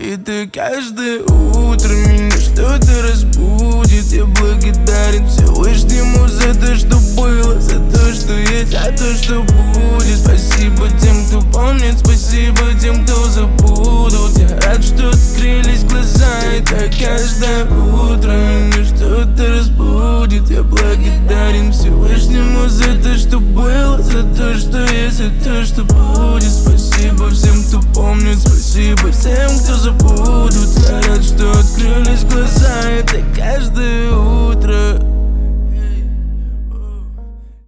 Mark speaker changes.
Speaker 1: И ты каждое утро меня что-то разбудит. Я благодарен Всевышнему за то, что было, за то, что есть, за то, что будет. Спасибо тем, кто помнит, спасибо тем, кто забудут. Я рад, что открылись глаза, и так каждое утро меня что-то разбудит. Я благодарен Всевышнему за то, что было, за то, что есть, за то, что будет. Спасибо всем, кто помнит, спасибо всем, кто забудут. Я рад, что открылись глаза, это каждое